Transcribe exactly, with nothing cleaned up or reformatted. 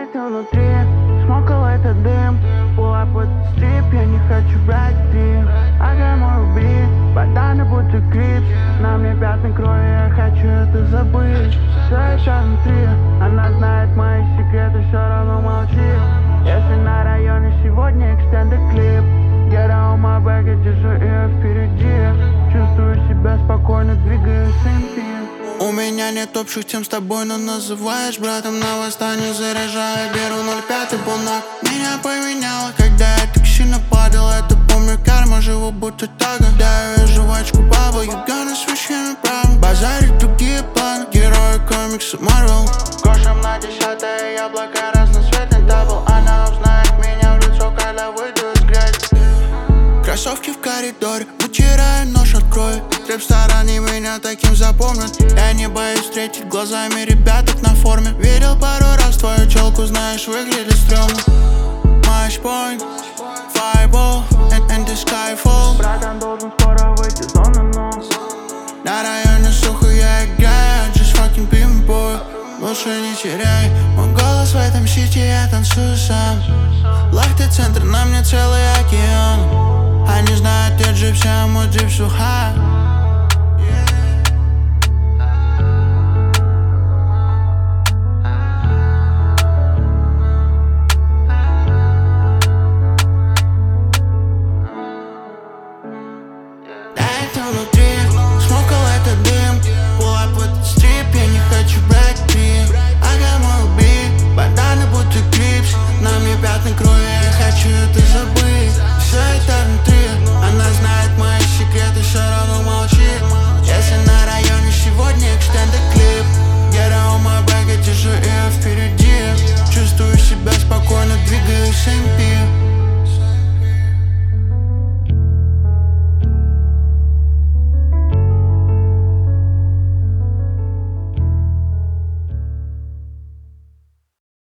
Где-то внутри смокал этот дым. Pull up with the strip, я не хочу брать дым. I got more beat, банданы будто крипс. На мне пятна крови, я хочу это забыть. Все еще внутри, она знает мои секреты, все равно молчит. Если на районе сегодня экстендed клип, get on my back, я держу ее впереди. Чувствую себя спокойно, двигаюсь импи. У меня нет общих тем с тобой, но называешь братом. На восстание заряжаю, беру ноль пять и полнак. Меня поменяло, когда я так сильно падал. Это помню карма, живу будто тага. Даю жвачку бабу, you gonna switch him правым. Базарить другие планы, герои комикса Marvel. Кошам на десятое яблоко, разноцветный дабл. Она узнает меня в лицо, когда выйду из грязи. Кроссовки в коридоре, вытираю нож от крови. Ты в стороне меня таким запомнят. Я не боюсь встретить глазами ребяток на форме. Видел пару раз твою челку, знаешь, выглядит стрёмно. Матчпоинт, fireball, and, and the skyfall. Братан должен скоро выйти из зоны, но На районе сухо я играю, just fucking pinboy. Лучше не теряй мой голос в этом сити, я танцую сам. Лахты центр, на мне целый океан. Они знают, я джипси, а мой джип сухая.